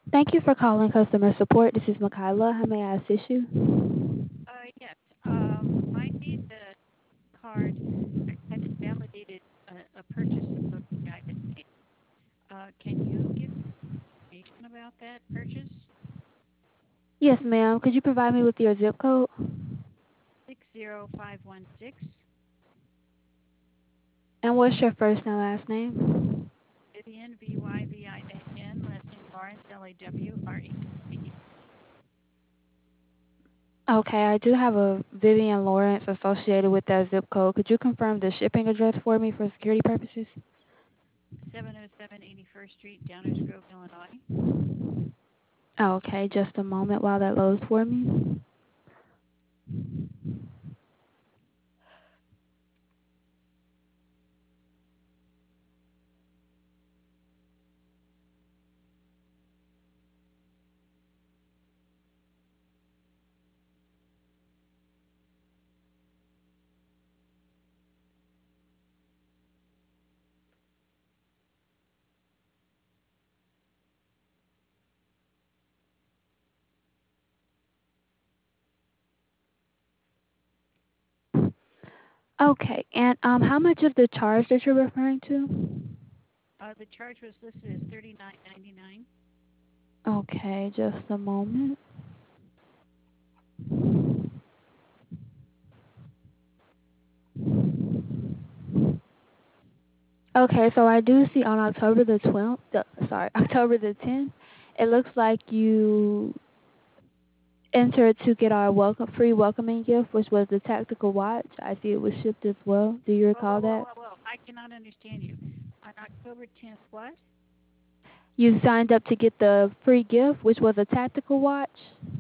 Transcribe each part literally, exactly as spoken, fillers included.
Thank you for calling customer support. This is Makayla. How may I assist you? Uh, yes. Um, I need the card. I had validated a, a purchase that I had made. Uh, can you give information about that purchase? Yes, ma'am. Could you provide me with your zip code? Six zero five one six. And what's your first and last name? Vivian V Y V I A N. Last name Lawrence L A W R E C E. Okay, I do have a Vivian Lawrence associated with that zip code. Could you confirm the shipping address for me for security purposes? seven oh seven eighty first Street, Downers Grove, Illinois. Okay, just a moment while that loads for me. Okay, and um, how much of the charge that you're referring to? Uh, the charge was listed as thirty nine ninety nine. Okay, just a moment. Okay, so I do see on October the twelfth, the, sorry, October the tenth, it looks like you entered to get our welcome free welcoming gift, which was the tactical watch. I see it was shipped as well. Do you Whoa, whoa, recall whoa, that? whoa, whoa! I cannot understand you. On October tenth, what? You signed up to get the free gift, which was a tactical watch.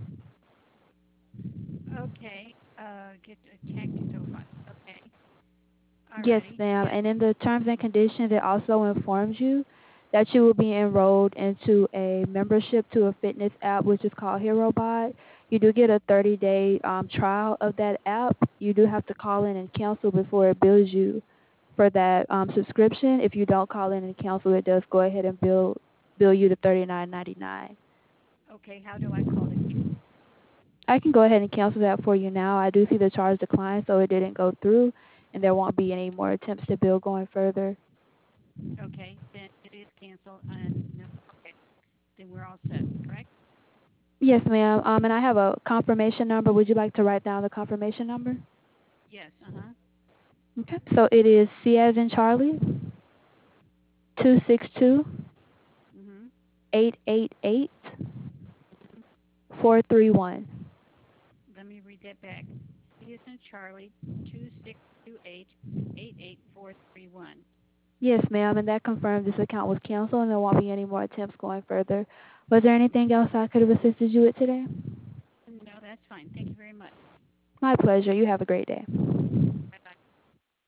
Okay. Uh, get a tactical watch. Okay. Yes, Alrighty. ma'am. Yes. And in the terms and conditions, it also informs you that you will be enrolled into a membership to a fitness app, which is called HeroBot. You do get a thirty-day um, trial of that app. You do have to call in and cancel before it bills you for that um, subscription. If you don't call in and cancel, it does go ahead and bill bill you the thirty-nine ninety-nine. Okay. How do I call the key? I can go ahead and cancel that for you now. I do see the charge declined, so it didn't go through, and there won't be any more attempts to bill going further. Okay. Then it is canceled. And no. Okay. Then we're all set. Correct? Yes, ma'am. Um, and I have a confirmation number. Would you like to write down the confirmation number? Yes. Uh huh. Okay. So it is C as in Charlie, two six two Mhm. eight eight eight Mhm. four three one. Let me read that back. C is in Charlie. Two six two eight eight eight four three one. Yes, ma'am. And that confirms this account was canceled, and there won't be any more attempts going further. Was there anything else I could have assisted you with today? No, that's fine. Thank you very much. My pleasure. You have a great day.